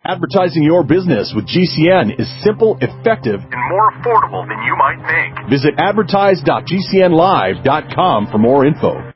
Advertising your business with GCN is simple, effective, and more affordable than you might think. Visit advertise.gcnlive.com for more info.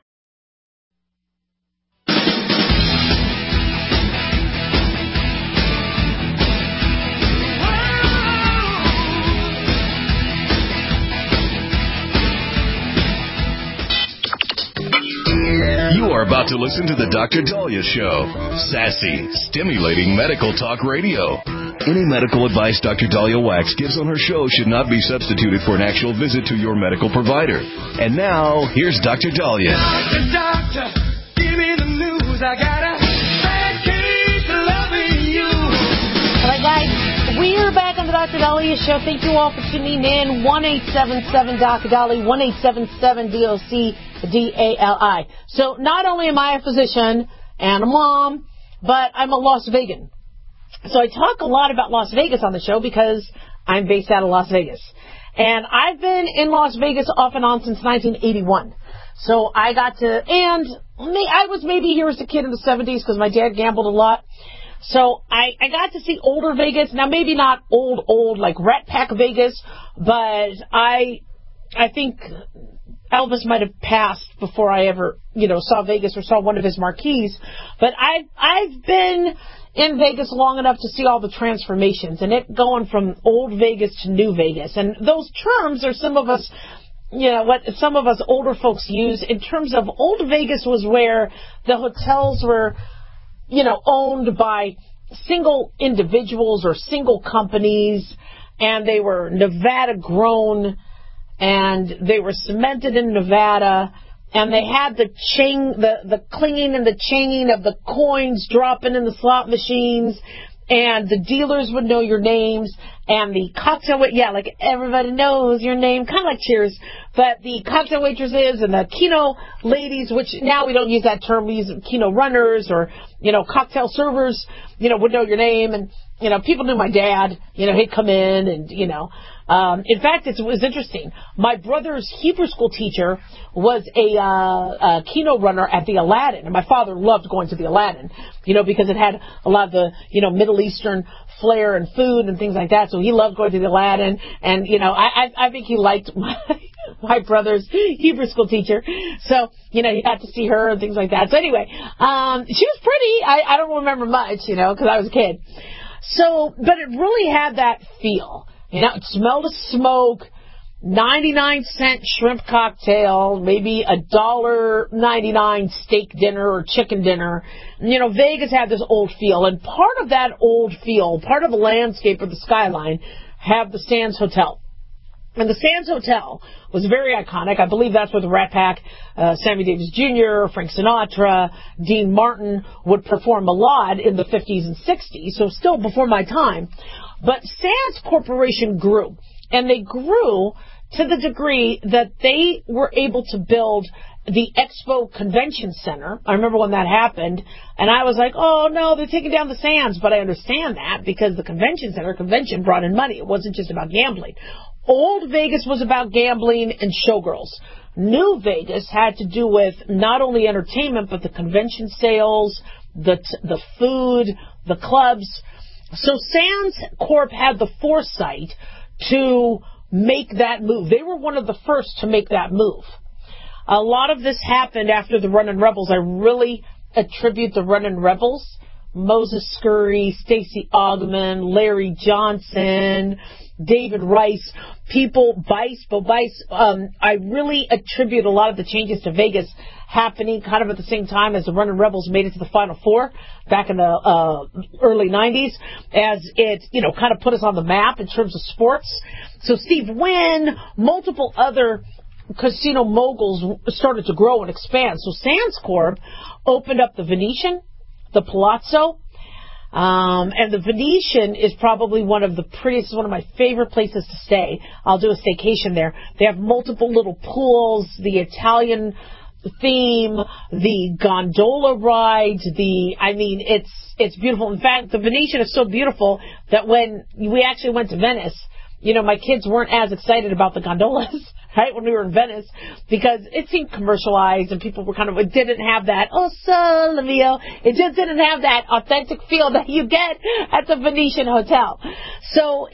You are about to listen to the Dr. Daliah Show. Sassy, stimulating medical talk radio. Any medical advice Dr. Daliah Wax gives on her show should not be substituted for an actual visit to your medical provider. And now, here's Dr. Daliah. Doctor, give me the news. I got a bad case of loving you. All right, guys, we are back on the Dr. Daliah Show. Thank you all for tuning in. 1-877-Dr. Daliah, 1-877-DOC-DALI. So not only am I a physician and a mom, but I'm a Las Vegan. So I talk a lot about Las Vegas on the show because I'm based out of Las Vegas. And I've been in Las Vegas off and on since 1981. So I got to, and I was maybe here as a kid in the 70s because my dad gambled a lot. So I got to see older Vegas. Now, maybe not old like Rat Pack Vegas, but I think Elvis might have passed before I ever, saw Vegas or saw one of his marquees. But I've been in Vegas long enough to see all the transformations and it going from old Vegas to new Vegas. And those terms are some of us, what some of us older folks use in terms of old Vegas was where the hotels were, owned by single individuals or single companies, and they were Nevada grown, and they were cemented in Nevada, and they had the clinging and the changing of the coins dropping in the slot machines, and the dealers would know your names, and the cocktail, like everybody knows your name, kind of like Cheers, but the cocktail waitresses and the Keno ladies, which now we don't use that term, we use Keno runners or, cocktail servers, would know your name, and, people knew my dad, he'd come in and, in fact, it was interesting. My brother's Hebrew school teacher was a Keno runner at the Aladdin, and my father loved going to the Aladdin, because it had a lot of the, Middle Eastern flair and food and things like that. So he loved going to the Aladdin, and I think he liked my brother's Hebrew school teacher. So you got to see her and things like that. So anyway, she was pretty. I don't remember much, because I was a kid. So, but it really had that feel. It smelled of smoke, 99-cent shrimp cocktail, maybe $1.99 steak dinner or chicken dinner. Vegas had this old feel, and part of that old feel, part of the landscape of the skyline, have the Sands Hotel. And the Sands Hotel was very iconic. I believe that's where the Rat Pack, Sammy Davis Jr., Frank Sinatra, Dean Martin would perform a lot in the 50s and 60s, so still before my time. But Sands Corporation grew, and they grew to the degree that they were able to build the Expo Convention Center. I remember when that happened, and I was like, oh, no, they're taking down the Sands. But I understand that because the convention brought in money. It wasn't just about gambling. Old Vegas was about gambling and showgirls. New Vegas had to do with not only entertainment, but the convention sales, the food, the clubs. So Sands Corp had the foresight to make that move. They were one of the first to make that move. A lot of this happened after the Runnin' Rebels. I really attribute the Runnin' Rebels, Moses Scurry, Stacey Augman, Larry Johnson, David Rice, Bill Bice. I really attribute a lot of the changes to Vegas happening kind of at the same time as the Runnin' Rebels made it to the Final Four back in the early 90s, as it, kind of put us on the map in terms of sports. So Steve Wynn, multiple other casino moguls started to grow and expand. So Sands Corp opened up the Venetian, the Palazzo, and the Venetian is probably one of the prettiest, one of my favorite places to stay. I'll do a staycation there. They have multiple little pools, the Italian theme, the gondola rides, it's beautiful. In fact, the Venetian is so beautiful that when we actually went to Venice, my kids weren't as excited about the gondolas, right, when we were in Venice, because it seemed commercialized and people were it didn't have that, oh, Sole Mio. It just didn't have that authentic feel that you get at the Venetian Hotel. So,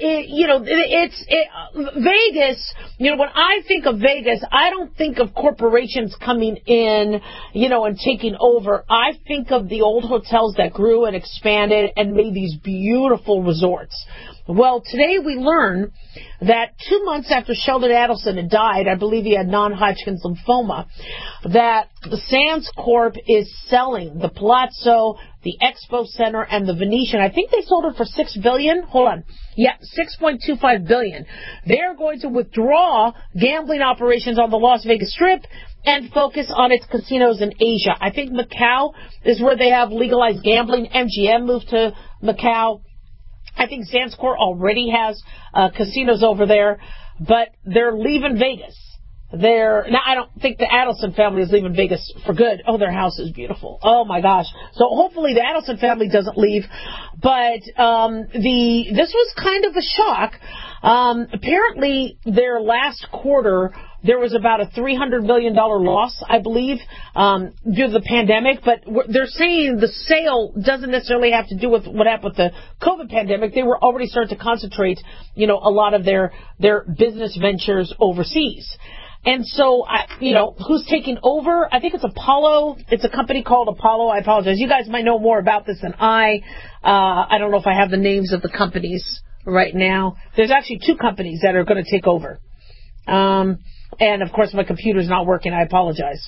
Vegas, when I think of Vegas, I don't think of corporations coming in, and taking over. I think of the old hotels that grew and expanded and made these beautiful resorts. Well, today we learn that 2 months after Sheldon Adelson had died, I believe he had non-Hodgkin's lymphoma, that the Sands Corp is selling the Palazzo, the Expo Center, and the Venetian. I think they sold it for $6 billion. Hold on. Yeah, $6.25 billion. They're going to withdraw gambling operations on the Las Vegas Strip and focus on its casinos in Asia. I think Macau is where they have legalized gambling. MGM moved to Macau. I think Sands Corp already has casinos over there, but they're leaving Vegas. Now, I don't think the Adelson family is leaving Vegas for good. Oh, their house is beautiful. Oh, my gosh. So hopefully the Adelson family doesn't leave. But this was kind of a shock. Apparently, their last quarter, there was about a $300 million loss, I believe, due to the pandemic. But they're saying the sale doesn't necessarily have to do with what happened with the COVID pandemic. They were already starting to concentrate, a lot of their business ventures overseas. And so, who's taking over? I think it's Apollo. It's a company called Apollo. I apologize. You guys might know more about this than I. I don't know if I have the names of the companies right now. There's actually 2 companies that are going to take over. And, of course, my computer's not working. I apologize.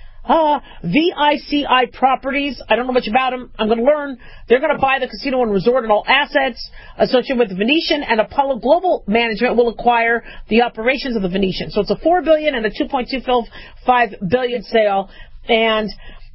VICI Properties. I don't know much about them. I'm going to learn. They're going to buy the casino and resort and all assets associated with the Venetian, and Apollo Global Management will acquire the operations of the Venetian. So it's a $4 billion and a $2.25 billion sale. And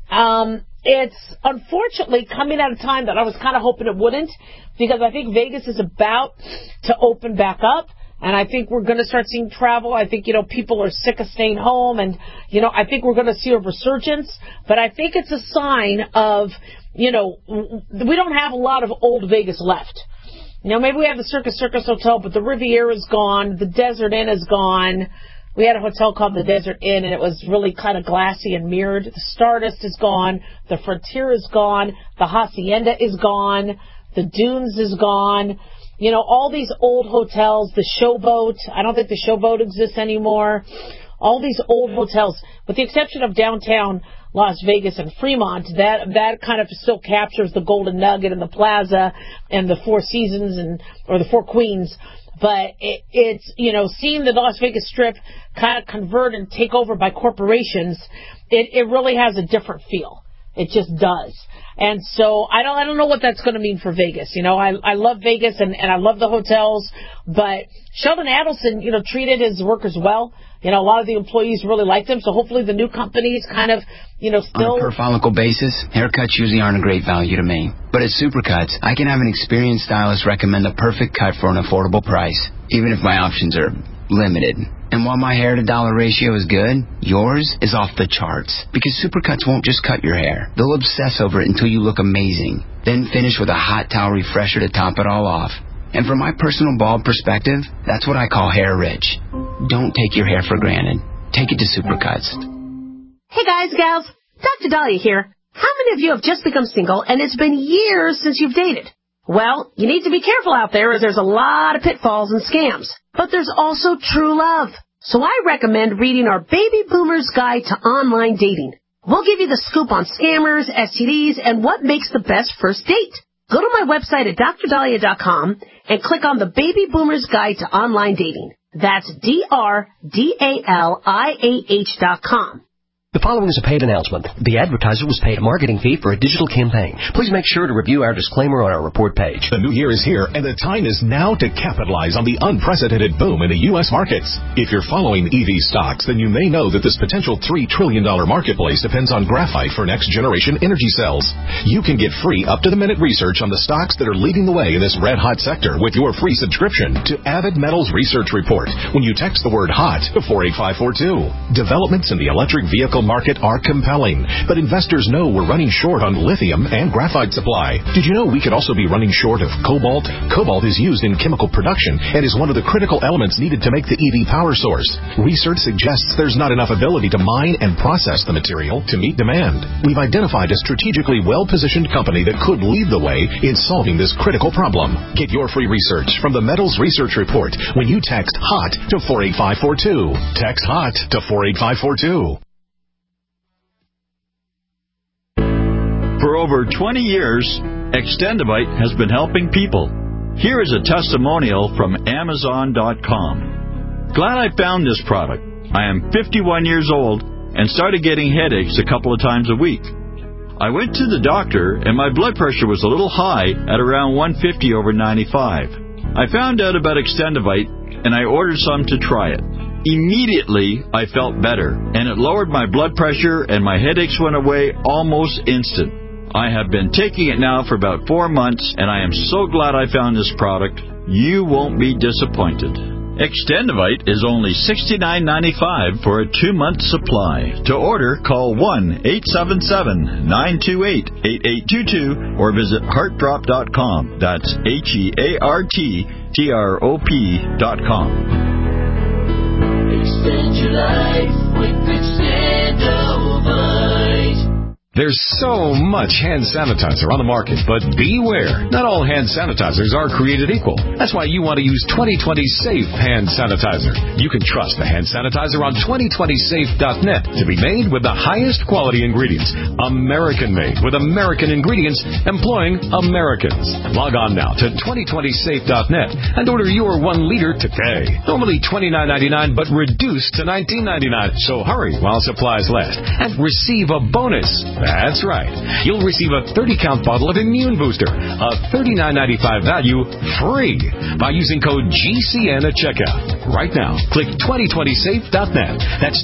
it's unfortunately coming at a time that I was kind of hoping it wouldn't, because I think Vegas is about to open back up. And I think we're going to start seeing travel. I think, people are sick of staying home. And, I think we're going to see a resurgence. But I think it's a sign of, we don't have a lot of old Vegas left. Maybe we have the Circus Hotel, but the Riviera is gone. The Desert Inn is gone. We had a hotel called the Desert Inn, and it was really kind of glassy and mirrored. The Stardust is gone. The Frontier is gone. The Hacienda is gone. The Dunes is gone. All these old hotels, the Showboat, I don't think the Showboat exists anymore. All these old hotels, with the exception of downtown Las Vegas and Fremont, that kind of still captures the Golden Nugget and the Plaza and the Four Seasons or the Four Queens. But it's, seeing the Las Vegas Strip kind of convert and take over by corporations, it really has a different feel. It just does. And so I don't know what that's going to mean for Vegas. I love Vegas and I love the hotels, but Sheldon Adelson, treated his workers well. A lot of the employees really liked him, so hopefully the new companies kind of, still... On a per follicle basis, haircuts usually aren't a great value to me. But at Supercuts, I can have an experienced stylist recommend the perfect cut for an affordable price, even if my options are limited. And while my hair to dollar ratio is good, yours is off the charts. Because Supercuts won't just cut your hair. They'll obsess over it until you look amazing. Then finish with a hot towel refresher to top it all off. And from my personal bald perspective, that's what I call hair rich. Don't take your hair for granted. Take it to Supercuts. Hey guys, gals. Dr. Dahlia here. How many of you have just become single and it's been years since you've dated? Well, you need to be careful out there, as there's a lot of pitfalls and scams. But there's also true love. So I recommend reading our Baby Boomer's Guide to Online Dating. We'll give you the scoop on scammers, STDs, and what makes the best first date. Go to my website at drdahlia.com and click on the Baby Boomer's Guide to Online Dating. That's DRDALIAH.com. The following is a paid announcement. The advertiser was paid a marketing fee for a digital campaign. Please make sure to review our disclaimer on our report page. The new year is here, and the time is now to capitalize on the unprecedented boom in the U.S. markets. If you're following EV stocks, then you may know that this potential $3 trillion marketplace depends on graphite for next-generation energy cells. You can get free up-to-the-minute research on the stocks that are leading the way in this red-hot sector with your free subscription to Avid Metals Research Report when you text the word HOT to 48542. Developments in the electric vehicle market are compelling, but investors know we're running short on lithium and graphite supply. Did you know we could also be running short of cobalt? Cobalt is used in chemical production and is one of the critical elements needed to make the EV power source. Research suggests there's not enough ability to mine and process the material to meet demand. We've identified a strategically well-positioned company that could lead the way in solving this critical problem. Get your free research from the Metals Research Report when you text HOT to 48542. Text HOT to 48542. For over 20 years, Extendivite has been helping people. Here is a testimonial from Amazon.com. Glad I found this product. I am 51 years old and started getting headaches a couple of times a week. I went to the doctor and my blood pressure was a little high at around 150/95. I found out about Extendivite and I ordered some to try it. Immediately, I felt better, and it lowered my blood pressure and my headaches went away almost instant. I have been taking it now for about 4 months, and I am so glad I found this product. You won't be disappointed. Extendivite is only $69.95 for a 2-month supply. To order, call 1-877-928-8822 or visit heartdrop.com. That's HEARTDROP.com. Extend your life with Extendivite. There's so much hand sanitizer on the market, but beware. Not all hand sanitizers are created equal. That's why you want to use 2020 Safe Hand Sanitizer. You can trust the hand sanitizer on 2020safe.net to be made with the highest quality ingredients. American-made with American ingredients employing Americans. Log on now to 2020safe.net and order your 1 liter today. Normally $29.99, but reduced to $19.99. So hurry while supplies last and receive a bonus. That's right. You'll receive a 30-count bottle of Immune Booster, a $39.95 value, free by using code GCN at checkout. Right now, click 2020safe.net. That's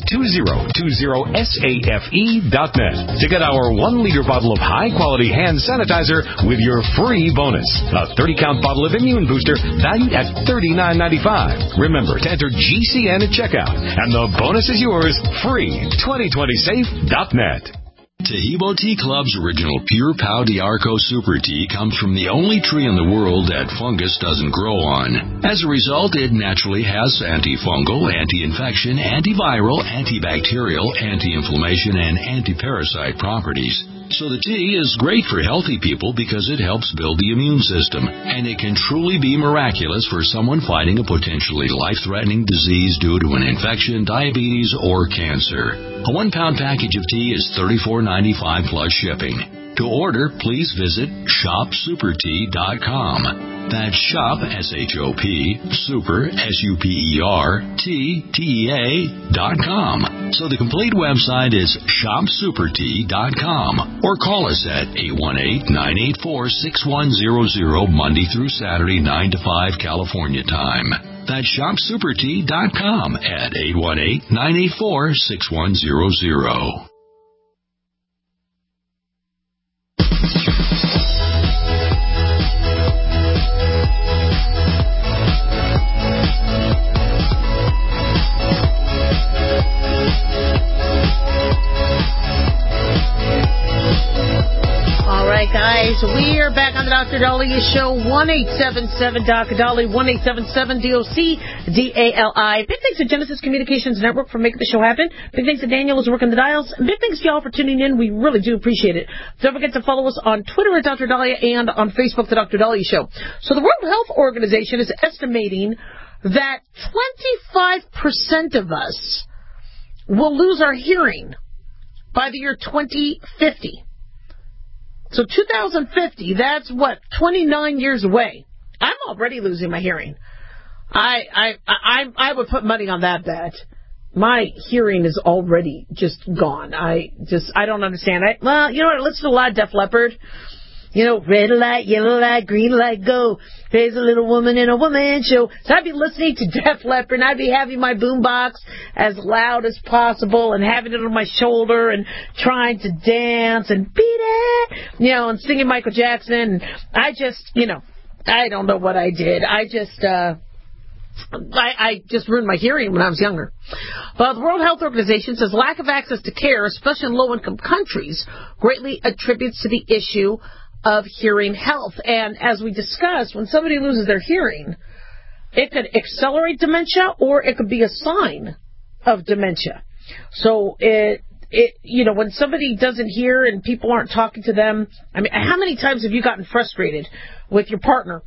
2020safe.net to get our 1 liter bottle of high-quality hand sanitizer with your free bonus. A 30-count bottle of Immune Booster valued at $39.95. Remember to enter GCN at checkout, and the bonus is yours free. 2020safe.net. Taheebo Tea Club's original Pure Pau D'Arco Super Tea comes from the only tree in the world that fungus doesn't grow on. As a result, it naturally has antifungal, anti-infection, antiviral, antibacterial, anti-inflammation, and anti-parasite properties. So the tea is great for healthy people because it helps build the immune system, and it can truly be miraculous for someone fighting a potentially life-threatening disease due to an infection, diabetes, or cancer. A 1-pound package of tea is $34.95 plus shipping. To order, please visit shopsupertea.com. That's shop, S-H-O-P, super, S-U-P-E-R, T-T-E-A.com. So the complete website is shopsupertea.com. Or call us at 818-984-6100 Monday through Saturday, 9 to 5 California time. That's shopsupertea.com at 818-984-6100. Guys, we are back on the Dr. Daliah Show. 1-877-DOC-DALI, 1-877-DOC-DALI. Big thanks to Genesis Communications Network for making the show happen. Big thanks to Daniel who's working the dials. And big thanks to y'all for tuning in. We really do appreciate it. Don't forget to follow us on Twitter at Dr. Daliah and on Facebook, The Dr. Daliah Show. So the World Health Organization is estimating that 25% of us will lose our hearing by the year 2050. So 2050, that's what, 29 years away. I'm already losing my hearing. I would put money on that bet. My hearing is already just gone. I don't understand. Well, you know what? I listen to a lot of Def Leppard. You know, red light, yellow light, green light, go. There's a little woman in a woman show. So I'd be listening to Def Leppard, and I'd be having my boombox as loud as possible and having it on my shoulder and trying to dance and beat it, you know, and singing Michael Jackson. And I just, you know, I don't know what I did. I just, I just ruined my hearing when I was younger. But the World Health Organization says lack of access to care, especially in low-income countries, greatly attributes to the issue of hearing health. And as we discussed, when somebody loses their hearing, it could accelerate dementia or it could be a sign of dementia. So when somebody doesn't hear and people aren't talking to them, I mean, how many times have you gotten frustrated with your partner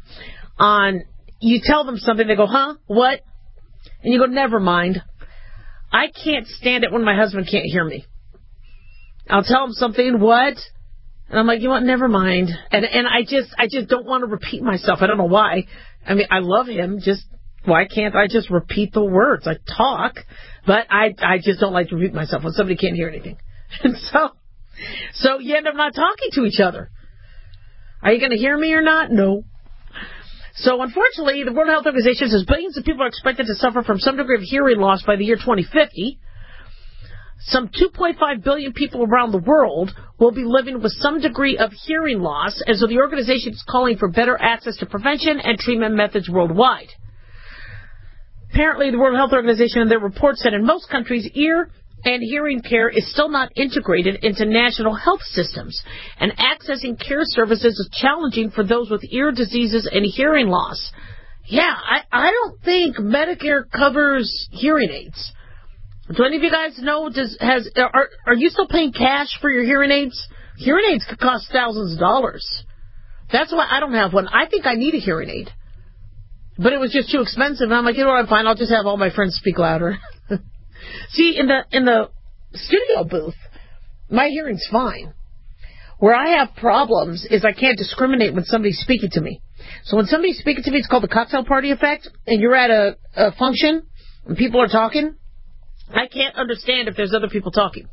you tell them something, they go, huh, what? And you go, never mind. I can't stand it when my husband can't hear me. I'll tell him something, what? And I'm like, you know what, never mind. And I just don't want to repeat myself. I don't know why. I mean, I love him. Why can't I just repeat the words? I talk, but I just don't like to repeat myself when somebody can't hear anything. And so you end up not talking to each other. Are you going to hear me or not? No. So unfortunately, the World Health Organization says billions of people are expected to suffer from some degree of hearing loss by the year 2050. Some 2.5 billion people around the world will be living with some degree of hearing loss, and so the organization is calling for better access to prevention and treatment methods worldwide. Apparently, the World Health Organization in their report said in most countries, ear and hearing care is still not integrated into national health systems, and accessing care services is challenging for those with ear diseases and hearing loss. Yeah, I don't think Medicare covers hearing aids. Do any of you guys know, are you still paying cash for your hearing aids? Hearing aids could cost thousands of dollars. That's why I don't have one. I think I need a hearing aid. But it was just too expensive, and I'm like, you know what, I'm fine, I'll just have all my friends speak louder. See, in the studio booth, my hearing's fine. Where I have problems is I can't discriminate when somebody's speaking to me. So when somebody's speaking to me, it's called the cocktail party effect, and you're at a function and people are talking, I can't understand if there's other people talking.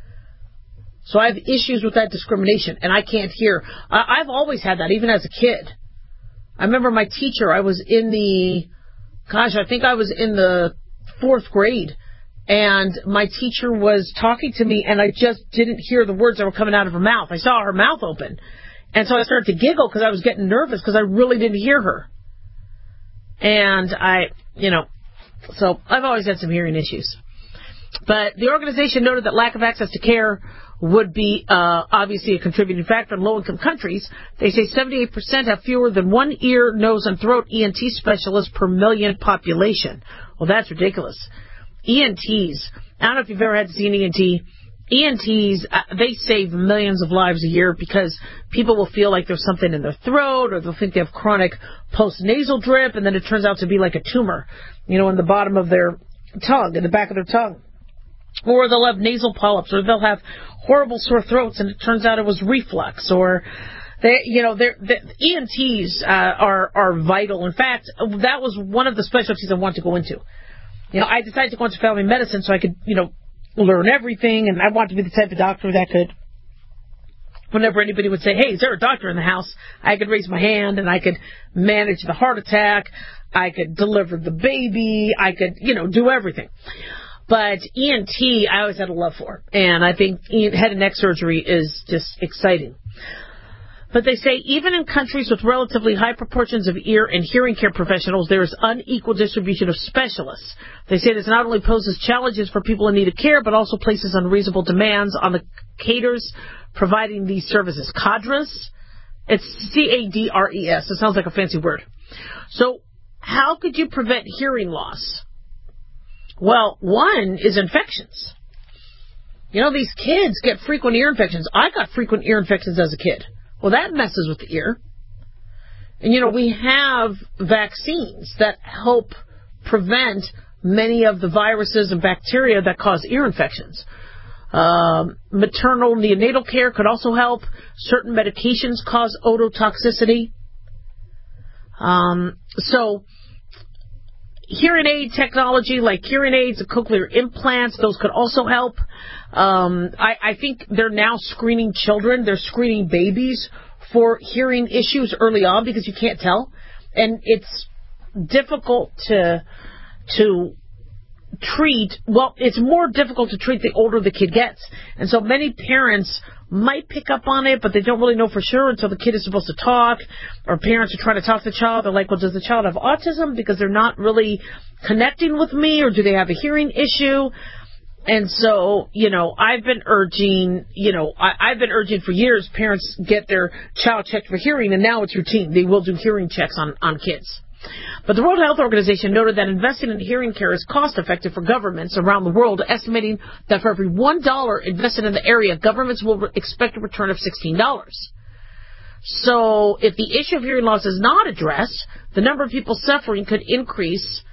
So I have issues with that discrimination, and I can't hear. I've always had that, even as a kid. I remember my teacher, I think I was in the 4th grade, and my teacher was talking to me, and I just didn't hear the words that were coming out of her mouth. I saw her mouth open, and so I started to giggle because I was getting nervous because I really didn't hear her. And so I've always had some hearing issues. But the organization noted that lack of access to care would be obviously a contributing factor in low-income countries. They say 78% have fewer than one ear, nose, and throat ENT specialists per million population. Well, that's ridiculous. ENTs, I don't know if you've ever had to see an ENT. ENTs, they save millions of lives a year because people will feel like there's something in their throat, or they'll think they have chronic post-nasal drip, and then it turns out to be like a tumor, in the bottom of their tongue, in the back of their tongue. Or they'll have nasal polyps, or they'll have horrible sore throats, and it turns out it was reflux, or the ENTs are vital. In fact, that was one of the specialties I wanted to go into. I decided to go into family medicine so I could, learn everything, and I wanted to be the type of doctor that could, whenever anybody would say, hey, is there a doctor in the house, I could raise my hand, and I could manage the heart attack, I could deliver the baby, I could, do everything. But ENT, I always had a love for, and I think head and neck surgery is just exciting. But they say even in countries with relatively high proportions of ear and hearing care professionals, there is unequal distribution of specialists. They say this not only poses challenges for people in need of care, but also places unreasonable demands on the cadres providing these services. Cadres? It's C-A-D-R-E-S. It sounds like a fancy word. So how could you prevent hearing loss? Well, one is infections. These kids get frequent ear infections. I got frequent ear infections as a kid. Well, that messes with the ear. And, we have vaccines that help prevent many of the viruses and bacteria that cause ear infections. Maternal neonatal care could also help. Certain medications cause ototoxicity. So hearing aid technology like hearing aids and cochlear implants, those could also help. I think they're now screening children. They're screening babies for hearing issues early on because you can't tell. And it's difficult to treat. Well, it's more difficult to treat the older the kid gets. And so many parents might pick up on it, but they don't really know for sure until the kid is supposed to talk, or parents are trying to talk to the child. They're like, well, does the child have autism because they're not really connecting with me, or do they have a hearing issue? And so, I've been urging for years parents get their child checked for hearing, and now it's routine. They will do hearing checks on kids. But the World Health Organization noted that investing in hearing care is cost-effective for governments around the world, estimating that for every $1 invested in the area, governments will expect a return of $16. So if the issue of hearing loss is not addressed, the number of people suffering could increase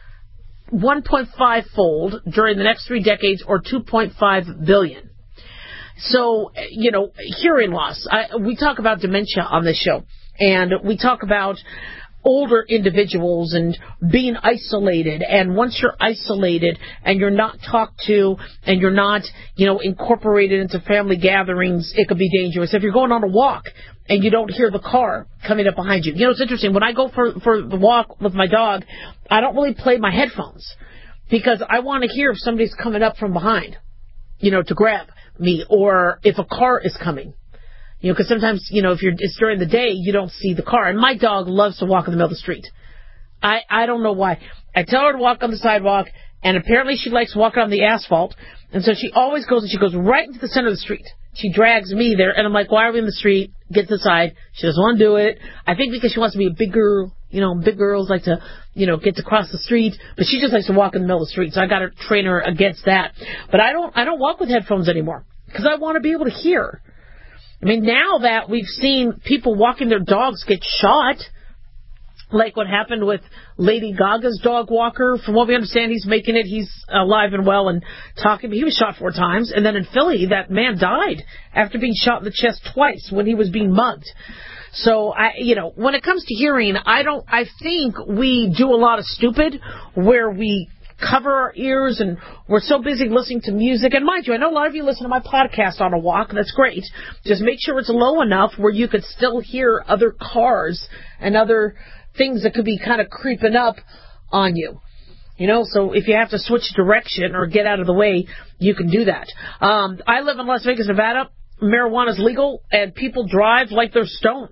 1.5-fold during the next 3 decades, or 2.5 billion. So, hearing loss. We talk about dementia on this show, and we talk about older individuals and being isolated, and once you're isolated and you're not talked to and you're not, incorporated into family gatherings, it could be dangerous. If you're going on a walk and you don't hear the car coming up behind you. It's interesting. When I go for the walk with my dog, I don't really play my headphones because I want to hear if somebody's coming up from behind, to grab me, or if a car is coming. Because sometimes, if it's during the day, you don't see the car. And my dog loves to walk in the middle of the street. I don't know why. I tell her to walk on the sidewalk, and apparently she likes walking on the asphalt. And so she always goes, and she goes right into the center of the street. She drags me there, and I'm like, why are we in the street? Get to the side. She doesn't want to do it. I think because she wants to be a big girl. Big girls like to, get to cross the street. But she just likes to walk in the middle of the street. So I got to train her against that. But I don't walk with headphones anymore because I want to be able to hear. I mean, now that we've seen people walking their dogs get shot, like what happened with Lady Gaga's dog walker. From what we understand, he's making it. He's alive and well and talking. He was shot 4 times. And then in Philly, that man died after being shot in the chest twice when he was being mugged. So, when it comes to hearing, I think we do a lot of stupid where we cover our ears and we're so busy listening to music. And mind you, I know a lot of you listen to my podcast on a walk. That's great. Just make sure it's low enough where you could still hear other cars and other things that could be kind of creeping up on you. So if you have to switch direction or get out of the way, you can do that. I live in Las Vegas, Nevada. Marijuana is legal, and people drive like they're stoned.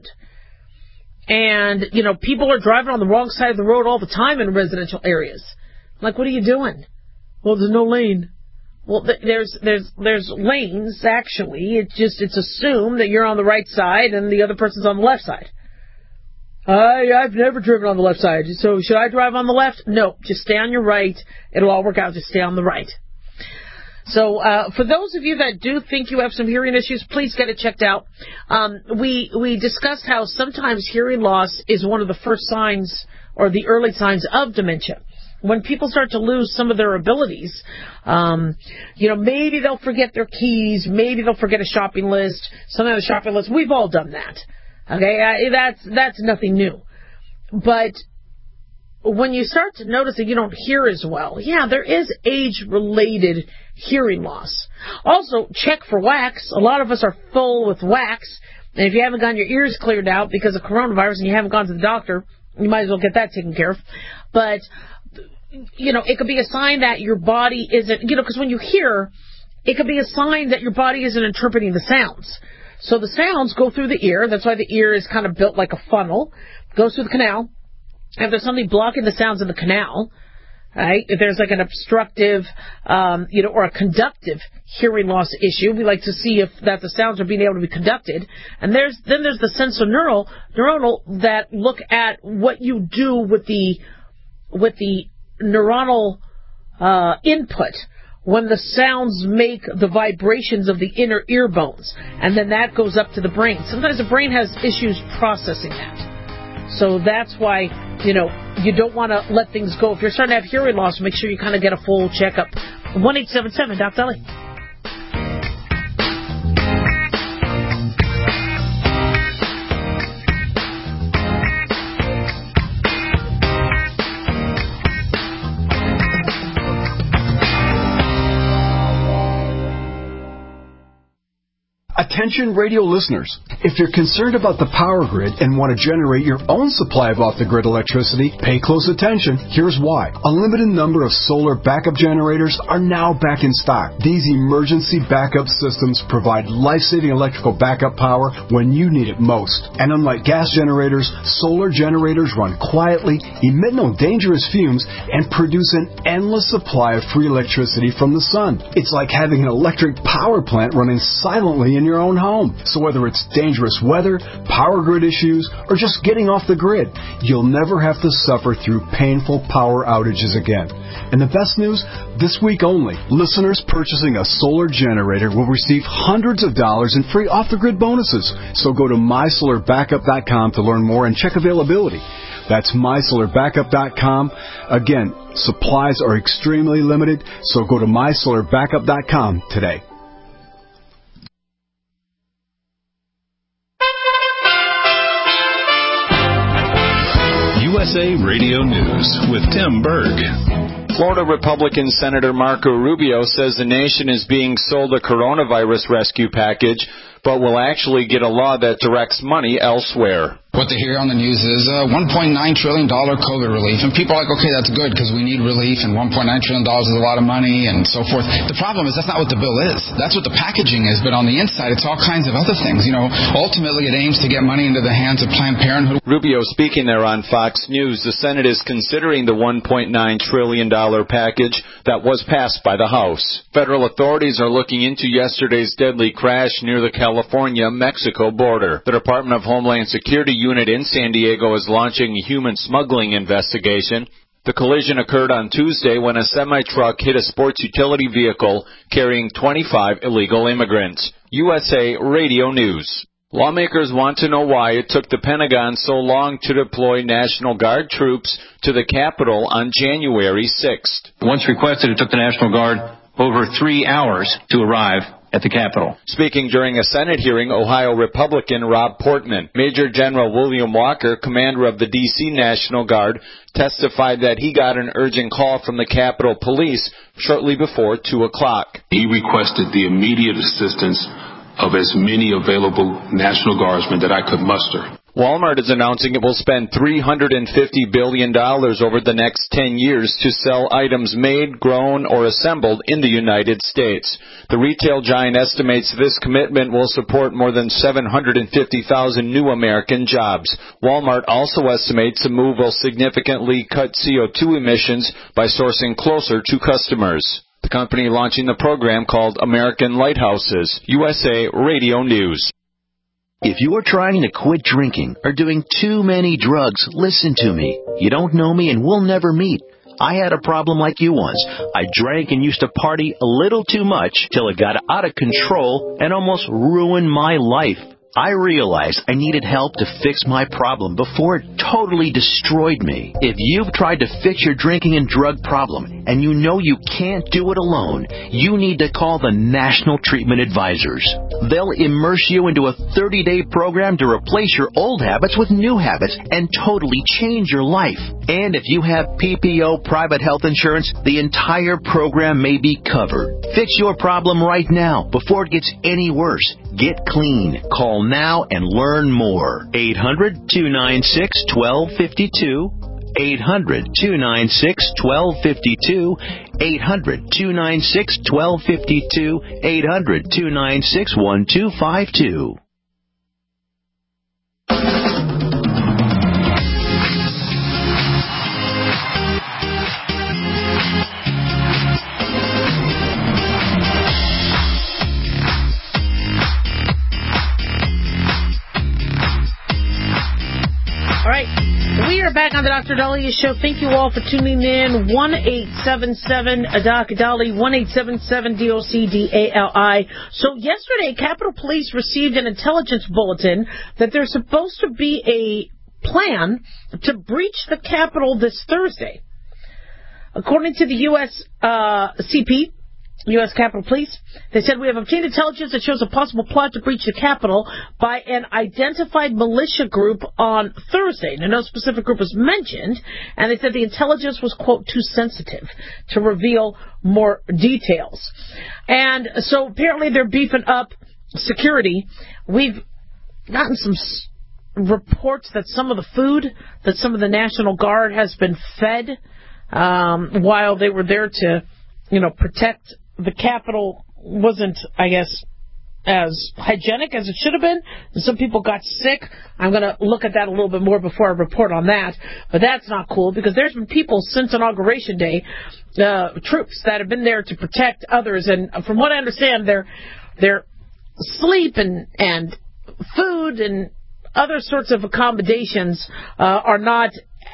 And, people are driving on the wrong side of the road all the time in residential areas. Like, what are you doing? Well, there's no lane. Well, there's lanes, actually. It's assumed that you're on the right side and the other person's on the left side. I've never driven on the left side, so should I drive on the left? No, just stay on your right. It'll all work out. Just stay on the right. So for those of you that do think you have some hearing issues, please get it checked out. We discussed how sometimes hearing loss is one of the first signs or the early signs of dementia. When people start to lose some of their abilities, maybe they'll forget their keys, maybe they'll forget a shopping list, some of the shopping list. We've all done that. Okay, that's nothing new. But when you start to notice that you don't hear as well, there is age-related hearing loss. Also, check for wax. A lot of us are full with wax, and if you haven't gotten your ears cleared out because of coronavirus and you haven't gone to the doctor, you might as well get that taken care of. But it could be a sign that your body isn't, because when you hear, it could be a sign that your body isn't interpreting the sounds. So the sounds go through the ear. That's why the ear is kind of built like a funnel. Goes through the canal. If there's something blocking the sounds in the canal, right? If there's like an obstructive, or a conductive hearing loss issue, we like to see if that the sounds are being able to be conducted. And there's the sensorineural that look at what you do with the neuronal input when the sounds make the vibrations of the inner ear bones, and then that goes up to the brain. Sometimes the brain has issues processing that. So that's why, you don't want to let things go. If you're starting to have hearing loss, make sure you kind of get a full checkup. 1-877-DOC-DELI. Attention Attention radio listeners. If you're concerned about the power grid and want to generate your own supply of off-the-grid electricity, pay close attention. Here's why. A limited number of solar backup generators are now back in stock. These emergency backup systems provide life-saving electrical backup power when you need it most. And unlike gas generators, solar generators run quietly, emit no dangerous fumes, and produce an endless supply of free electricity from the sun. It's like having an electric power plant running silently in your own home. So whether it's dangerous weather, power grid issues, or just getting off the grid, you'll never have to suffer through painful power outages again. And the best news, this week only, listeners purchasing a solar generator will receive hundreds of dollars in free off-the-grid bonuses. So go to mysolarbackup.com to learn more and check availability. That's mysolarbackup.com. Again, supplies are extremely limited, so go to mysolarbackup.com today. USA Radio News with Tim Berg. Florida Republican Senator Marco Rubio says the nation is being sold a coronavirus rescue package, but will actually get a law that directs money elsewhere. What they hear on the news is $1.9 trillion COVID relief. And people are like, okay, that's good because we need relief, and $1.9 trillion is a lot of money and so forth. The problem is that's not what the bill is. That's what the packaging is. But on the inside, it's all kinds of other things. Ultimately, it aims to get money into the hands of Planned Parenthood. Rubio speaking there on Fox News. The Senate is considering the $1.9 trillion package that was passed by the House. Federal authorities are looking into yesterday's deadly crash near the California-Mexico border. The Department of Homeland Security unit in San Diego is launching a human smuggling investigation. The collision occurred on Tuesday when a semi-truck hit a sports utility vehicle carrying 25 illegal immigrants. USA Radio News. Lawmakers want to know why it took the Pentagon so long to deploy National Guard troops to the Capitol on January 6th. Once requested, it took the National Guard over 3 hours to arrive at the Capitol. Speaking during a Senate hearing, Ohio Republican Rob Portman, Major General William Walker, commander of the D.C. National Guard, testified that he got an urgent call from the Capitol Police shortly before 2 o'clock. He requested the immediate assistance of as many available National Guardsmen that I could muster. Walmart is announcing it will spend $350 billion over the next 10 years to sell items made, grown, or assembled in the United States. The retail giant estimates this commitment will support more than 750,000 new American jobs. Walmart also estimates the move will significantly cut CO2 emissions by sourcing closer to customers. The company launching the program called American Lighthouses. USA Radio News. If you are trying to quit drinking or doing too many drugs, listen to me. You don't know me and we'll never meet. I had a problem like you once. I drank and used to party a little too much till it got out of control and almost ruined my life. I realized I needed help to fix my problem before it totally destroyed me. If you've tried to fix your drinking and drug problem and you know you can't do it alone, you need to call the National Treatment Advisors. They'll immerse you into a 30-day program to replace your old habits with new habits and totally change your life. And if you have PPO private health insurance, the entire program may be covered. Fix your problem right now before it gets any worse. Get clean. Call now and learn more. 800-296-1252. 800-296-1252. 800-296-1252. 800-296-1252. All right, we are back on the Dr. Daliah Show. Thank you all for tuning in. 1-877-DOC-DALI, 1-877-DOC-DALI. So yesterday, Capitol Police received an intelligence bulletin that there's supposed to be a plan to breach the Capitol this Thursday. According to the U.S. CP, U.S. Capitol Police, they said, we have obtained intelligence that shows a possible plot to breach the Capitol by an identified militia group on Thursday. Now, no specific group was mentioned, and they said the intelligence was, quote, too sensitive to reveal more details. And so apparently they're beefing up security, we've gotten some reports that some of the food that some of the National Guard has been fed while they were there to, protect the Capitol wasn't, I guess, as hygienic as it should have been. And some people got sick. I'm going to look at that a little bit more before I report on that. But that's not cool because there's been people since Inauguration Day, troops that have been there to protect others. And from what I understand, their sleep and food and other sorts of accommodations are not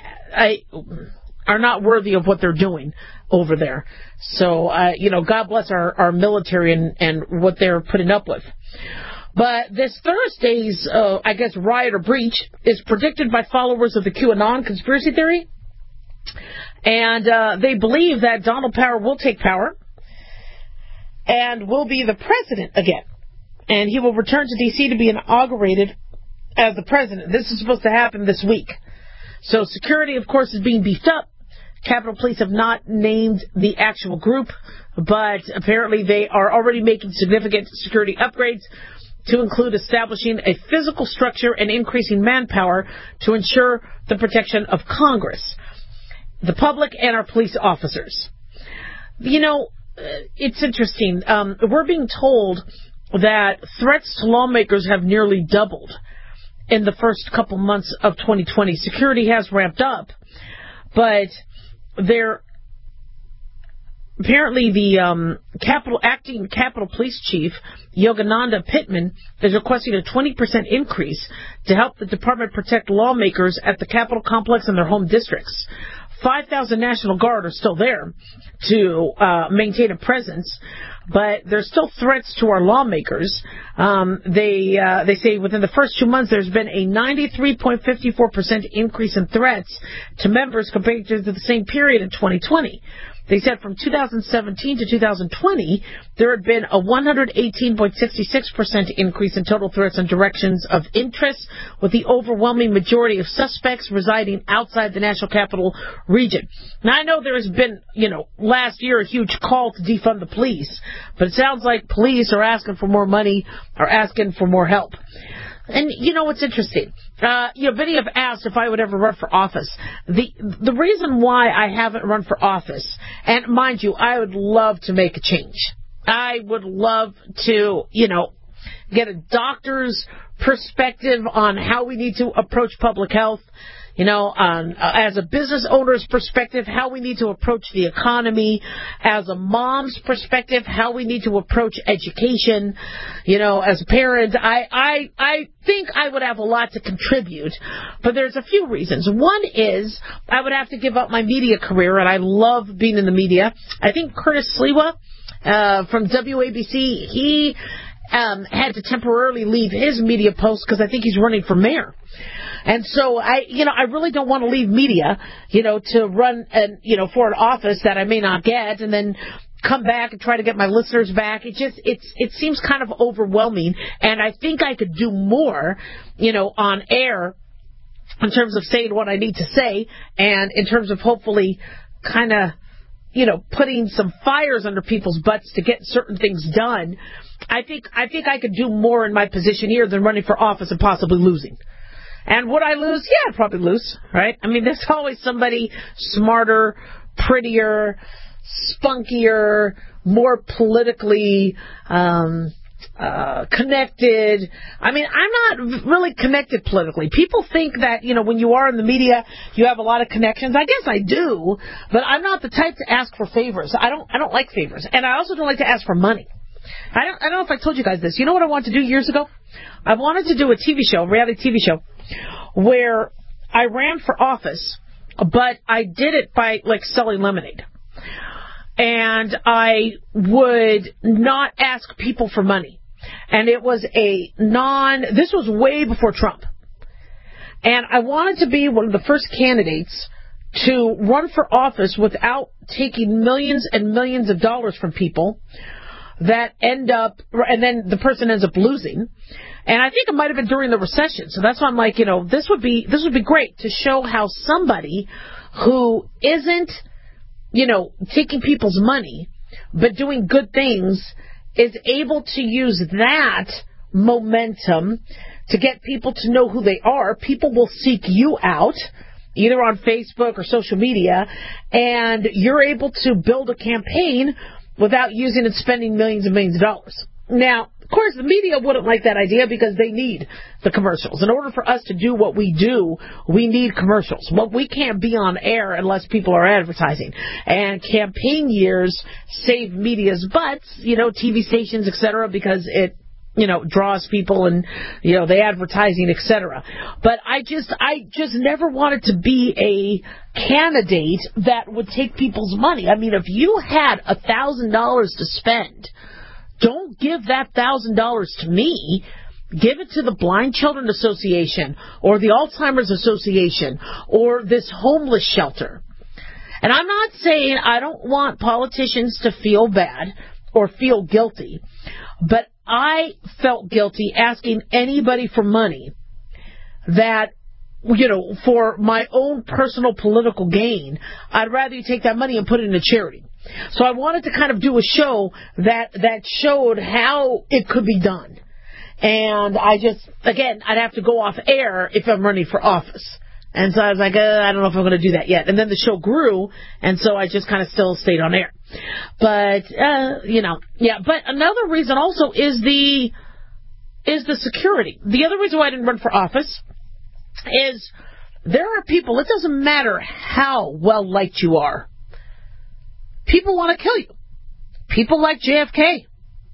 worthy of what they're doing over there. So, God bless our military and what they're putting up with. But this Thursday's, riot or breach is predicted by followers of the QAnon conspiracy theory. And they believe that Donald Power will take power and will be the president again. And he will return to D.C. to be inaugurated as the president. This is supposed to happen this week. So security, of course, is being beefed up. Capitol Police have not named the actual group, but apparently they are already making significant security upgrades to include establishing a physical structure and increasing manpower to ensure the protection of Congress, the public, and our police officers. It's interesting. We're being told that threats to lawmakers have nearly doubled in the first couple months of 2020. Security has ramped up, but apparently the acting Capitol Police Chief, Yogananda Pittman, is requesting a 20% increase to help the department protect lawmakers at the Capitol complex and their home districts. 5,000 National Guard are still there to maintain a presence, but there's still threats to our lawmakers. They say within the first 2 months there's been a 93.54% increase in threats to members compared to the same period in 2020. They said from 2017 to 2020, there had been a 118.66% increase in total threats and directions of interest, with the overwhelming majority of suspects residing outside the National Capital Region. Now, I know there has been, last year a huge call to defund the police, but it sounds like police are asking for more money, are asking for more help. And what's interesting? Many have asked if I would ever run for office. The reason why I haven't run for office, and mind you, I would love to make a change. I would love to, get a doctor's perspective on how we need to approach public health. As a business owner's perspective, how we need to approach the economy. As a mom's perspective, how we need to approach education. As a parent, I think I would have a lot to contribute, but there's a few reasons. One is I would have to give up my media career, and I love being in the media. I think Curtis Sliwa from WABC, he had to temporarily leave his media post because I think he's running for mayor. And so I really don't want to leave media, to run for an office that I may not get and then come back and try to get my listeners back. It seems kind of overwhelming, and I think I could do more, on air in terms of saying what I need to say and in terms of hopefully kind of, putting some fires under people's butts to get certain things done. I think I could do more in my position here than running for office and possibly losing. And would I lose? Yeah, I'd probably lose, right? I mean, there's always somebody smarter, prettier, spunkier, more politically connected. I mean, I'm not really connected politically. People think that, when you are in the media, you have a lot of connections. I guess I do, but I'm not the type to ask for favors. I don't like favors. And I also don't like to ask for money. I don't know if I told you guys this. You know what I wanted to do years ago? I wanted to do a TV show, a reality TV show, where I ran for office, but I did it by, selling lemonade. And I would not ask people for money. And it was this was way before Trump. And I wanted to be one of the first candidates to run for office without taking millions and millions of dollars from people that and then the person ends up losing. And I think it might have been during the recession. So that's why I'm like, this would be great to show how somebody who isn't, taking people's money, but doing good things is able to use that momentum to get people to know who they are, people will seek you out, either on Facebook or social media, and you're able to build a campaign without using and spending millions and millions of dollars. Now, of course, the media wouldn't like that idea because they need the commercials. In order for us to do what we do, we need commercials. Well, we can't be on air unless people are advertising. And campaign years save media's butts, TV stations, etc., because it draws people and, the advertising, etc. But I just never wanted to be a candidate that would take people's money. I mean, if you had $1,000 to spend, don't give that $1,000 to me. Give it to the Blind Children Association or the Alzheimer's Association or this homeless shelter. And I'm not saying I don't want politicians to feel bad or feel guilty, but I felt guilty asking anybody for money that, for my own personal political gain. I'd rather you take that money and put it in a charity. So I wanted to kind of do a show that showed how it could be done. And I'd have to go off air if I'm running for office. And so I was like, I don't know if I'm going to do that yet. And then the show grew, and so I just kind of still stayed on air. But, But another reason also is the security. The other reason why I didn't run for office is there are people, it doesn't matter how well liked you are, people want to kill you. People like JFK.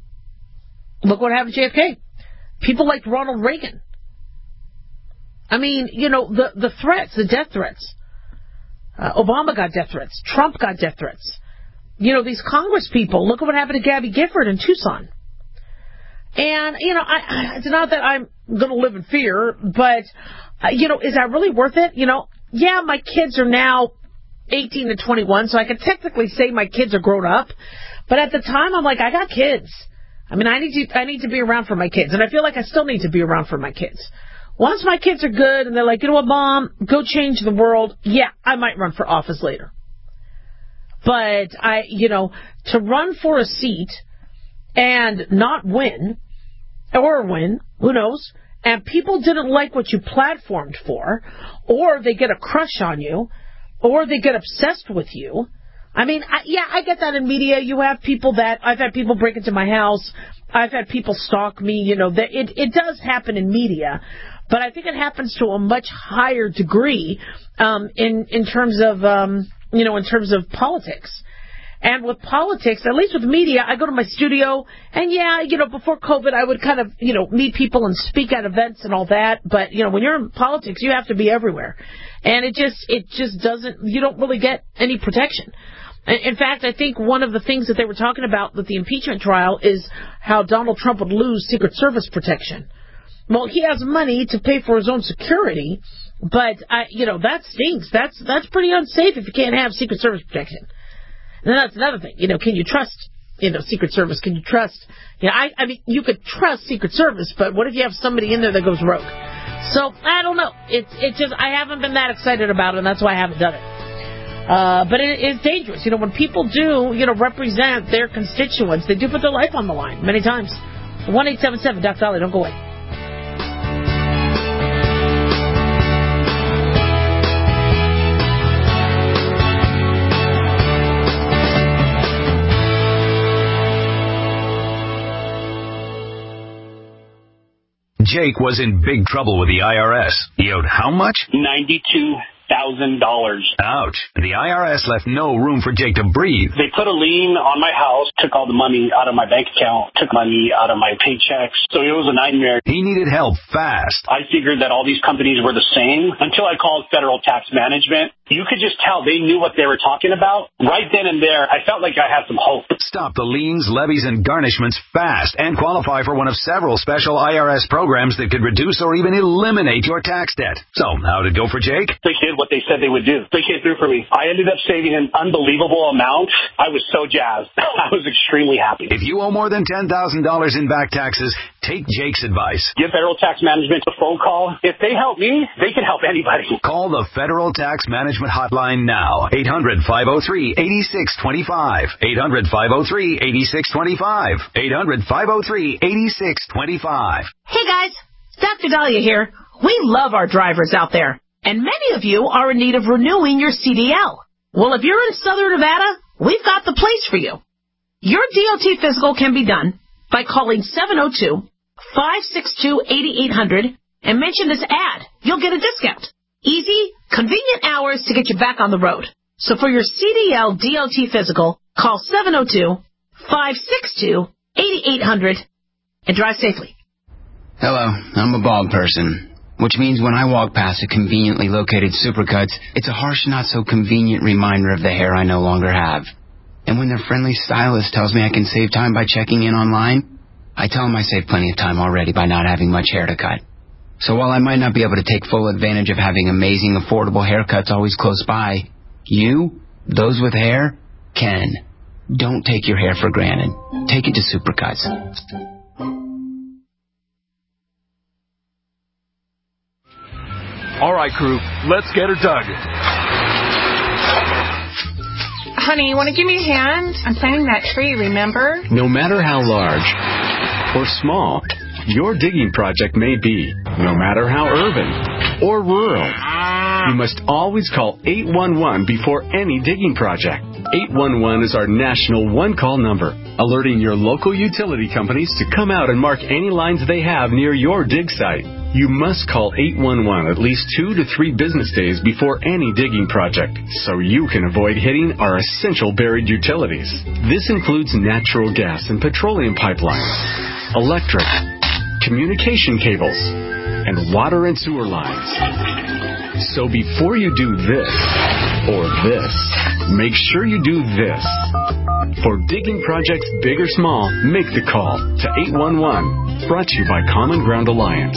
Look what happened to JFK. People like Ronald Reagan. I mean, the threats, the death threats. Obama got death threats. Trump got death threats. These Congress people, look at what happened to Gabby Gifford in Tucson. And, it's not that I'm going to live in fear, but, is that really worth it? Yeah, my kids are now 18 to 21, so I can technically say my kids are grown up. But at the time, I'm like, I got kids. I mean, I need to be around for my kids. And I feel like I still need to be around for my kids. Once my kids are good and they're like, you know what, Mom, go change the world, yeah, I might run for office later. But to run for a seat and not win, or win, who knows, and people didn't like what you platformed for, or they get a crush on you, or they get obsessed with you. I mean, I get that in media. You have people I've had people break into my house. I've had people stalk me. It does happen in media. But I think it happens to a much higher degree in terms of in terms of politics. And with politics, at least with media, I go to my studio, and before COVID, I would kind of meet people and speak at events and all that. But when you're in politics, you have to be everywhere, and it just doesn't. You don't really get any protection. In fact, I think one of the things that they were talking about with the impeachment trial is how Donald Trump would lose Secret Service protection. Well, he has money to pay for his own security, but that stinks. That's pretty unsafe if you can't have Secret Service protection. And that's another thing. Can you trust Secret Service? Can you trust? I mean, you could trust Secret Service, but what if you have somebody in there that goes rogue? So I don't know. It's just I haven't been that excited about it, and that's why I haven't done it. But it is dangerous. When people do represent their constituents, they do put their life on the line many times. 1-877 Dr. Dolly. Don't go away. Jake was in big trouble with the IRS. He owed how much? $92,000. Ouch. The IRS left no room for Jake to breathe. They put a lien on my house, took all the money out of my bank account, took money out of my paychecks. So it was a nightmare. He needed help fast. I figured that all these companies were the same until I called Federal Tax Management. You could just tell they knew what they were talking about. Right then and there, I felt like I had some hope. Stop the liens, levies, and garnishments fast and qualify for one of several special IRS programs that could reduce or even eliminate your tax debt. So, how'd it go for Jake? They did what they said they would do. They came through for me. I ended up saving an unbelievable amount. I was so jazzed. I was extremely happy. If you owe more than $10,000 in back taxes, Take Jake's advice. Give Federal Tax Management a phone call. If they help me, they can help anybody. Call the Federal Tax Management Hotline now. 800-503-8625. 800-503-8625. 800-503-8625. Hey guys, Dr. Dahlia here. We love our drivers out there, and many of you are in need of renewing your CDL. Well, if you're in Southern Nevada, we've got the place for you. Your DOT physical can be done by calling 702-562-8800 and mention this ad. You'll get a discount. Easy, convenient hours to get you back on the road. So for your CDL DOT physical, call 702-562-8800 and drive safely. Hello, I'm a bald person, which means when I walk past a conveniently located Supercuts, it's a harsh, not-so-convenient reminder of the hair I no longer have. And when their friendly stylist tells me I can save time by checking in online, I tell them I saved plenty of time already by not having much hair to cut. So while I might not be able to take full advantage of having amazing, affordable haircuts always close by, you, those with hair, can. Don't take your hair for granted. Take it to Supercuts. All right, crew, let's get her dug. Honey, you want to give me a hand? I'm planting that tree, remember? No matter how large or small your digging project may be, no matter how urban or rural, you must always call 811 before any digging project. 811 is our national one-call number, alerting your local utility companies to come out and mark any lines they have near your dig site. You must call 811 at least 2 to 3 business days before any digging project, so you can avoid hitting our essential buried utilities. This includes natural gas and petroleum pipelines, electric, communication cables, and water and sewer lines. So before you do this or this, make sure you do this. For digging projects big or small, make the call to 811. Brought to you by Common Ground Alliance.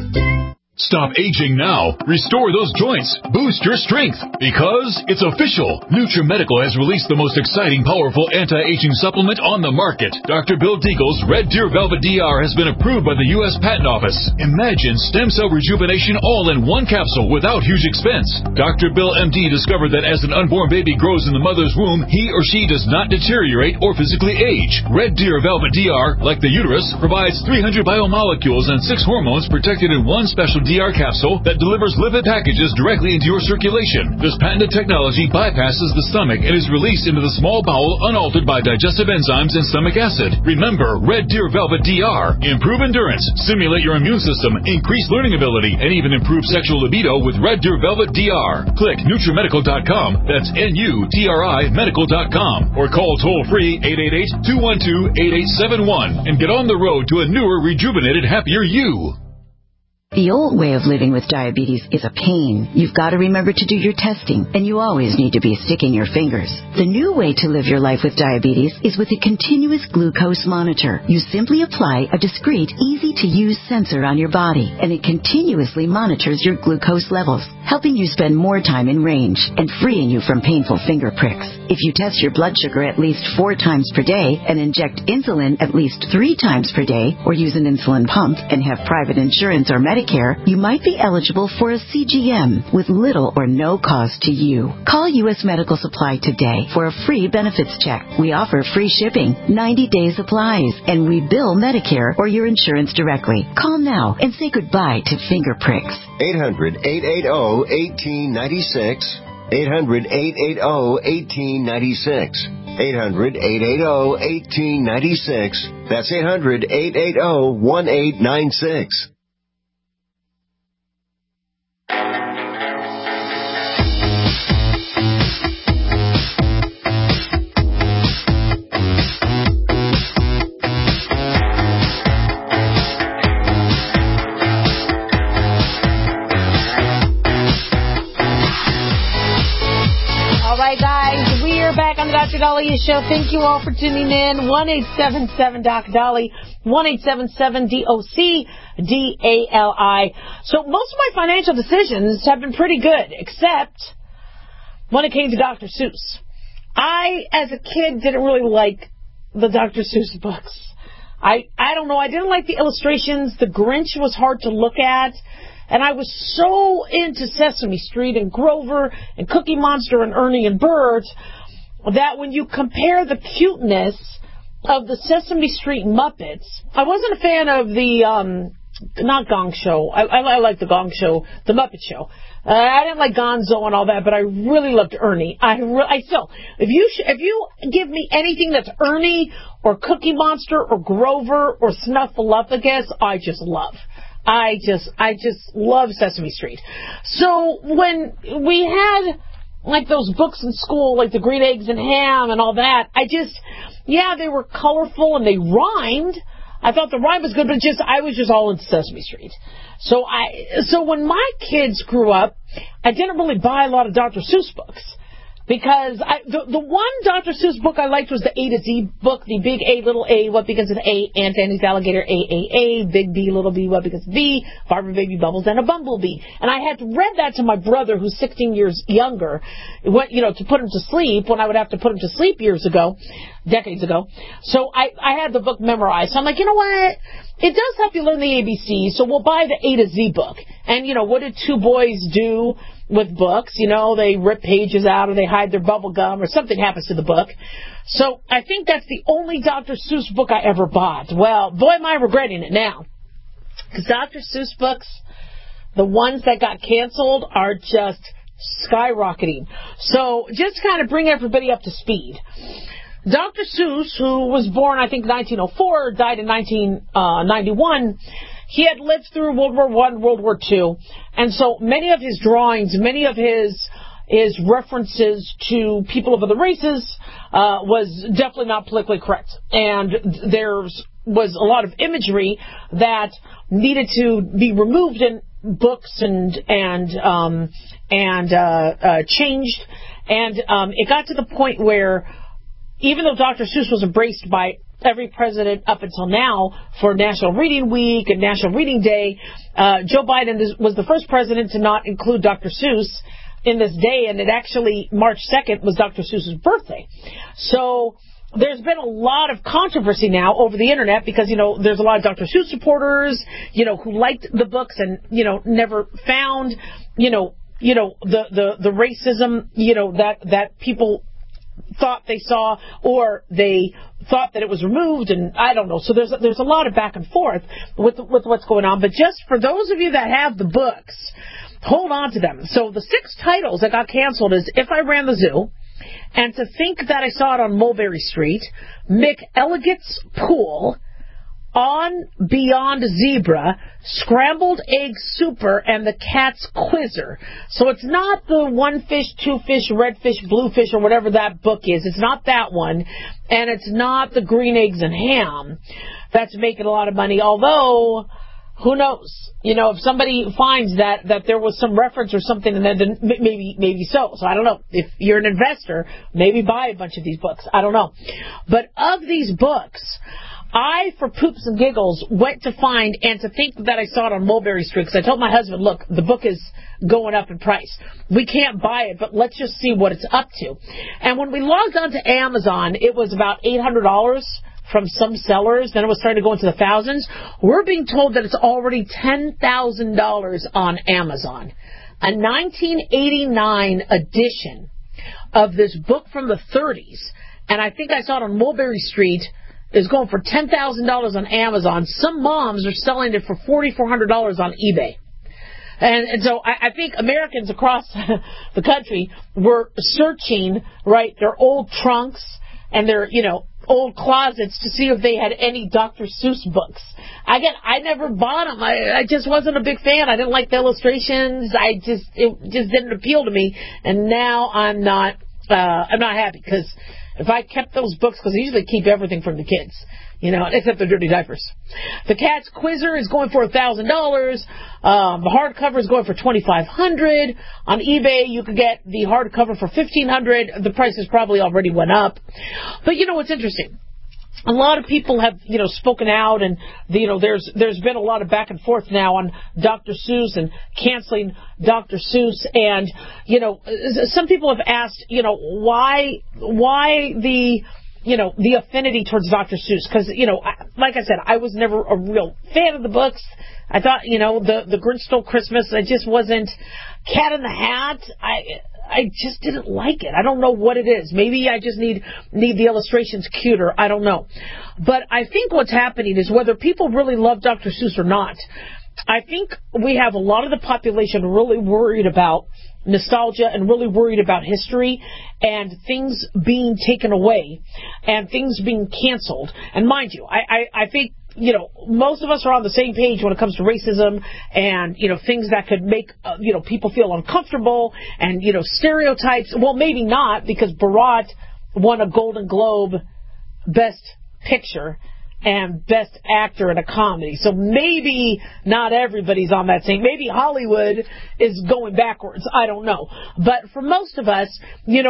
Stop aging now. Restore those joints. Boost your strength. Because it's official. NutriMedical has released the most exciting, powerful anti-aging supplement on the market. Dr. Bill Deagle's Red Deer Velvet DR has been approved by the U.S. Patent Office. Imagine stem cell rejuvenation all in one capsule without huge expense. Dr. Bill MD discovered that as an unborn baby grows in the mother's womb, he or she does not deteriorate or physically age. Red Deer Velvet DR, like the uterus, provides 300 biomolecules and 6 hormones protected in one special DR capsule that delivers lipid packages directly into your circulation. This patented technology bypasses the stomach and is released into the small bowel unaltered by digestive enzymes and stomach acid. Remember, Red Deer Velvet DR. Improve endurance, stimulate your immune system, increase learning ability, and even improve sexual libido with Red Deer Velvet DR. Click NutriMedical.com. That's NUTRI Medical.com. Or call toll-free 888-212-8871 and get on the road to a newer, rejuvenated, happier you. The old way of living with diabetes is a pain. You've got to remember to do your testing, and you always need to be sticking your fingers. The new way to live your life with diabetes is with a continuous glucose monitor. You simply apply a discreet, easy-to-use sensor on your body, and it continuously monitors your glucose levels, helping you spend more time in range and freeing you from painful finger pricks. If you test your blood sugar at least 4 times per day and inject insulin at least 3 times per day, or use an insulin pump and have private insurance or Medicare, you might be eligible for a CGM with little or no cost to you. Call U.S. Medical Supply today for a free benefits check. We offer free shipping, 90-day supplies, and we bill Medicare or your insurance directly. Call now and say goodbye to finger pricks. 800-880-1896. 800-880-1896. 800-880-1896. That's 800-880-1896. Back on the Dr. Dahlia Show. Thank you all for tuning in. 1-877-DOC-DALI, 1-877-DOC-DALI. So most of my financial decisions have been pretty good, except when it came to Dr. Seuss. I, as a kid, didn't really like the Dr. Seuss books. I don't know. I didn't like the illustrations. The Grinch was hard to look at. And I was so into Sesame Street and Grover and Cookie Monster and Ernie and Bert that when you compare the cuteness of the Sesame Street Muppets, I wasn't a fan of the, not Gong Show. I like the Gong Show, the Muppet Show. I didn't like Gonzo and all that, but I really loved Ernie. I still, if you give me anything that's Ernie or Cookie Monster or Grover or Snuffleupagus, I just love. I just love Sesame Street. So when we had like those books in school, like the Green Eggs and Ham and all that, they were colorful and they rhymed. I thought the rhyme was good, but I was just all into Sesame Street. So when my kids grew up, I didn't really buy a lot of Dr. Seuss books. Because the one Dr. Seuss book I liked was the A to Z book, the big A, little a, what begins with A, Ant, Annie's Alligator, A, big B, little b, what begins with B, Barbara, Baby, Bubbles, and a Bumblebee. And I had read that to my brother, who's 16 years younger, to put him to sleep, when I would have to put him to sleep decades ago. So I had the book memorized. So I'm like, you know what? It does help you learn the ABC, so we'll buy the A to Z book. And, what did two boys do with books? They rip pages out or they hide their bubble gum or something happens to the book. So I think that's the only Dr. Seuss book I ever bought. Well, boy, am I regretting it now. Because Dr. Seuss books, the ones that got canceled, are just skyrocketing. So just to kind of bring everybody up to speed. Dr. Seuss, who was born, I think, 1904, died in 1991, he had lived through World War I, World War II, and so many of his drawings, many of his references to people of other races was definitely not politically correct. And there was a lot of imagery that needed to be removed in books and changed. And it got to the point where, even though Dr. Seuss was embraced by every president up until now for National Reading Week and National Reading Day, Joe Biden was the first president to not include Dr. Seuss in this day, and it actually, March 2nd, was Dr. Seuss's birthday. So there's been a lot of controversy now over the internet because, there's a lot of Dr. Seuss supporters, who liked the books and, never found, the racism, that people thought they saw, or they thought that it was removed, and I don't know. So there's a lot of back and forth with what's going on. But just for those of you that have the books, hold on to them. So the 6 titles that got canceled is If I Ran the Zoo, and To Think That I Saw It on Mulberry Street, McElligot's Pool, On Beyond Zebra, Scrambled Egg Super, and The Cat's Quizzer. So it's not the 1 fish, 2 fish, red fish, blue fish, or whatever that book is. It's not that one. And it's not the Green Eggs and Ham that's making a lot of money. Although, who knows? If somebody finds that there was some reference or something, and then maybe so. So I don't know. If you're an investor, maybe buy a bunch of these books. I don't know. But of these books, I, for poops and giggles, went to find and to think that I saw it on Mulberry Street, because I told my husband, look, the book is going up in price. We can't buy it, but let's just see what it's up to. And when we logged on to Amazon, it was about $800 from some sellers. Then it was starting to go into the thousands. We're being told that it's already $10,000 on Amazon. A 1989 edition of this book from the 30s, and I think I saw it on Mulberry Street, is going for $10,000 on Amazon. Some moms are selling it for $4,400 on eBay. And so I think Americans across the country were searching, their old trunks and their, old closets to see if they had any Dr. Seuss books. Again, I never bought them. I just wasn't a big fan. I didn't like the illustrations. It just didn't appeal to me. And now I'm not happy, because if I kept those books, because I usually keep everything from the kids, except the dirty diapers. The Cat's Quizzer is going for $1,000. The hardcover is going for $2,500. On eBay, you could get the hardcover for $1,500. The prices probably already went up. But what's interesting? A lot of people have, spoken out, and, there's been a lot of back and forth now on Dr. Seuss and canceling Dr. Seuss. And, some people have asked, why the the affinity towards Dr. Seuss. Because, like I said, I was never a real fan of the books. I thought, the Grinch Stole Christmas, it just wasn't Cat in the Hat. I just didn't like it. I don't know what it is. Maybe I just need the illustrations cuter. I don't know. But I think what's happening is whether people really love Dr. Seuss or not, I think we have a lot of the population really worried about nostalgia and really worried about history and things being taken away and things being canceled. And mind you, I think, most of us are on the same page when it comes to racism and, things that could make, people feel uncomfortable and, stereotypes. Well, maybe not, because Borat won a Golden Globe Best Picture and Best Actor in a Comedy. So maybe not everybody's on that same. Maybe Hollywood is going backwards. I don't know. But for most of us, we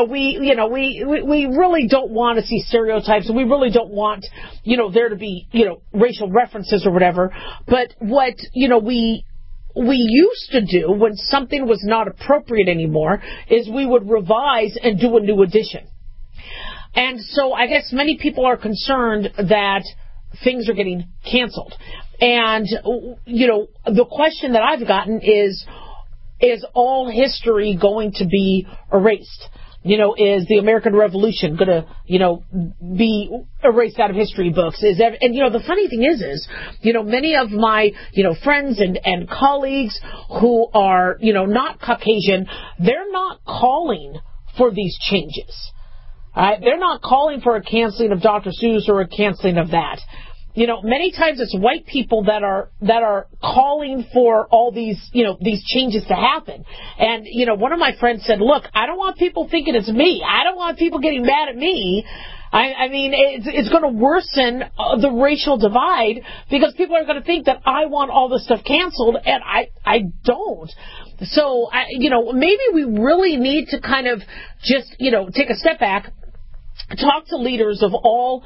really don't want to see stereotypes, and we really don't want, there to be, racial references or whatever. But what, we used to do when something was not appropriate anymore is we would revise and do a new edition. And so I guess many people are concerned that things are getting canceled. And, the question that I've gotten is all history going to be erased? Is the American Revolution going to, be erased out of history books? And the funny thing is, many of my, friends and colleagues who are, not Caucasian, they're not calling for these changes. They're not calling for a canceling of Dr. Seuss or a canceling of that. Many times it's white people that are calling for all these, these changes to happen. And, one of my friends said, look, I don't want people thinking it's me. I don't want people getting mad at me. I mean, it's going to worsen the racial divide because people are going to think that I want all this stuff canceled, and I don't. So, maybe we really need to kind of just, take a step back, talk to leaders of all,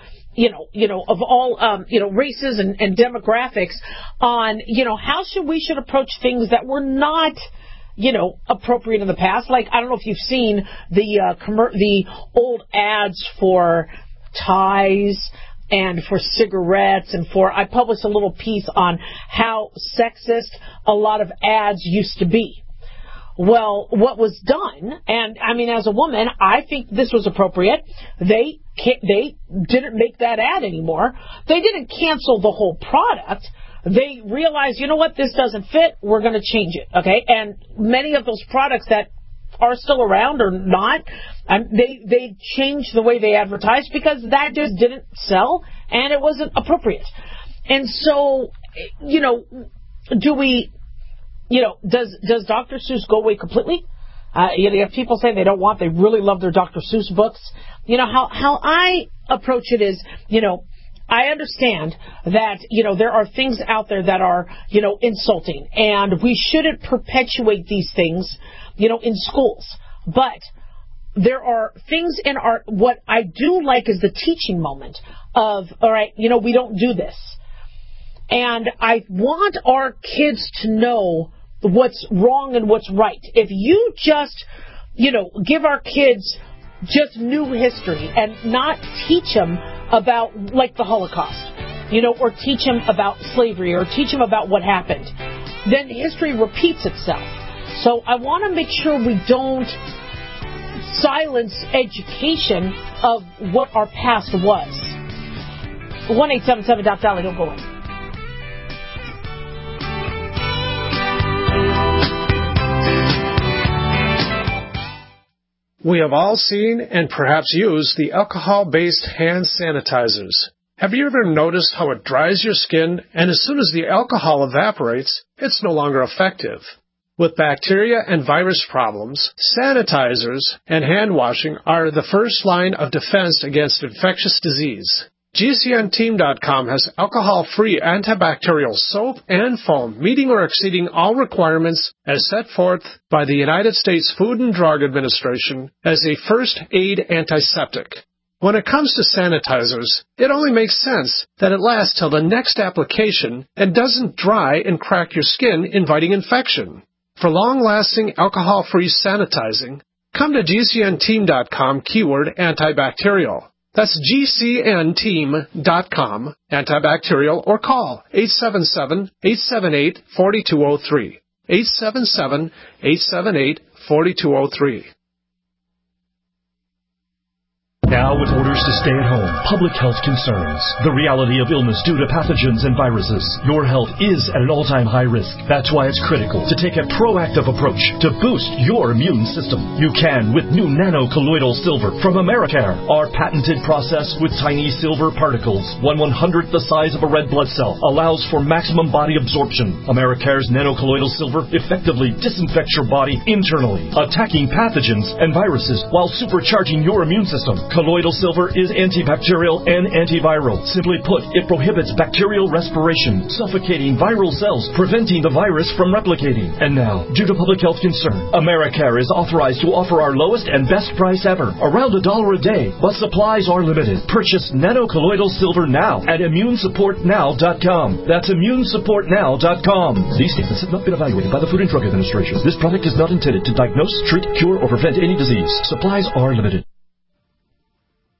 races and demographics on, how we should approach things that were not, appropriate in the past. Like, I don't know if you've seen the old ads for ties and for cigarettes and I published a little piece on how sexist a lot of ads used to be. Well, what was done, and I mean, as a woman, I think this was appropriate. They didn't make that ad anymore. They didn't cancel the whole product. They realized, this doesn't fit. We're going to change it. Okay. And many of those products that are still around or not, they changed the way they advertised because that just didn't sell and it wasn't appropriate. And so, do we, does Dr. Seuss go away completely? You have people saying they really love their Dr. Seuss books. How I approach it is, I understand that, there are things out there that are, insulting, and we shouldn't perpetuate these things, in schools. But there are things in what I do like is the teaching moment of, all right, we don't do this. And I want our kids to know what's wrong and what's right. If you just, give our kids just new history and not teach them about, like, the Holocaust, or teach them about slavery or teach them about what happened, then history repeats itself. So I want to make sure we don't silence education of what our past was. 1-877-DOC-DOLLY, don't go away. We have all seen and perhaps used the alcohol-based hand sanitizers. Have you ever noticed how it dries your skin, and as soon as the alcohol evaporates, it's no longer effective? With bacteria and virus problems, sanitizers and hand washing are the first line of defense against infectious disease. GCNteam.com has alcohol-free antibacterial soap and foam meeting or exceeding all requirements as set forth by the United States Food and Drug Administration as a first aid antiseptic. When it comes to sanitizers, it only makes sense that it lasts till the next application and doesn't dry and crack your skin, inviting infection. For long-lasting alcohol-free sanitizing, come to GCNteam.com keyword antibacterial. That's GCNteam.com, antibacterial, or call 877-878-4203. 877-878-4203. Now with orders to stay at home, public health concerns, the reality of illness due to pathogens and viruses, your health is at an all-time high risk. That's why it's critical to take a proactive approach to boost your immune system. You can with new nano-colloidal silver from Americare. Our patented process with tiny silver particles, 1/100th the size of a red blood cell, allows for maximum body absorption. Americare's nano-colloidal silver effectively disinfects your body internally, attacking pathogens and viruses while supercharging your immune system. Colloidal silver is antibacterial and antiviral. Simply put, it prohibits bacterial respiration, suffocating viral cells, preventing the virus from replicating. And now, due to public health concern, Americare is authorized to offer our lowest and best price ever, around $1 a day, but supplies are limited. Purchase nano-colloidal silver now at immunesupportnow.com. That's immunesupportnow.com. These statements have not been evaluated by the Food and Drug Administration. This product is not intended to diagnose, treat, cure, or prevent any disease. Supplies are limited.